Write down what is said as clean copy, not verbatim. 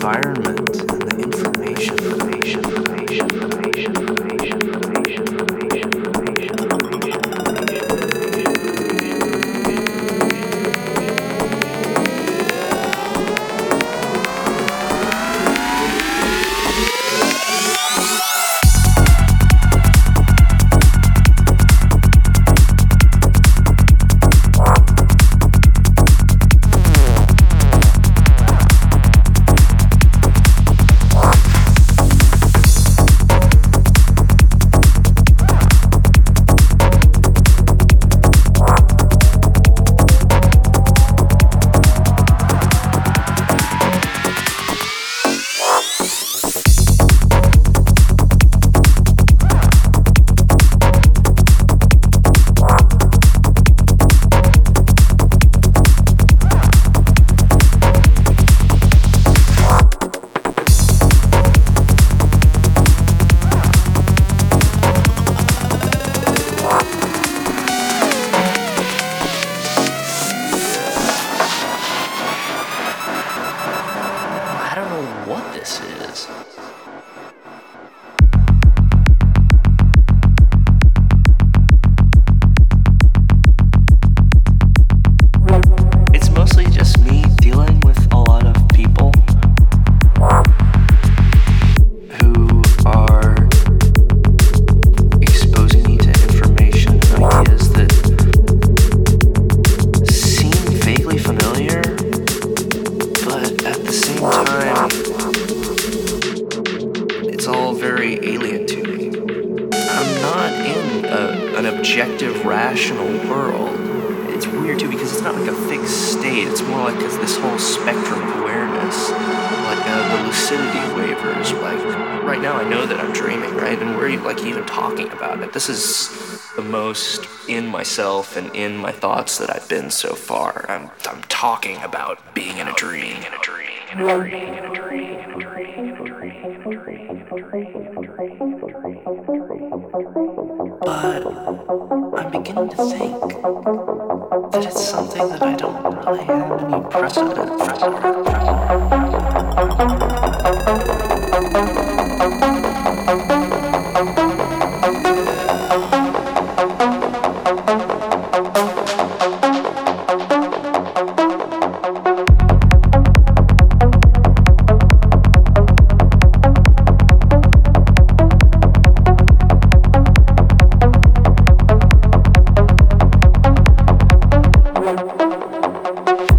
environment and the objective, rational world. It's weird too because it's not like a fixed state. It's more like this whole spectrum of awareness, like the lucidity waivers. Like right now, I know that I'm dreaming, right? And we're like even talking about it. This is the most in myself and in my thoughts that I've been so far. I'm talking about being in a dream. But I'm beginning to think that it's something that I don't really have any precedent for.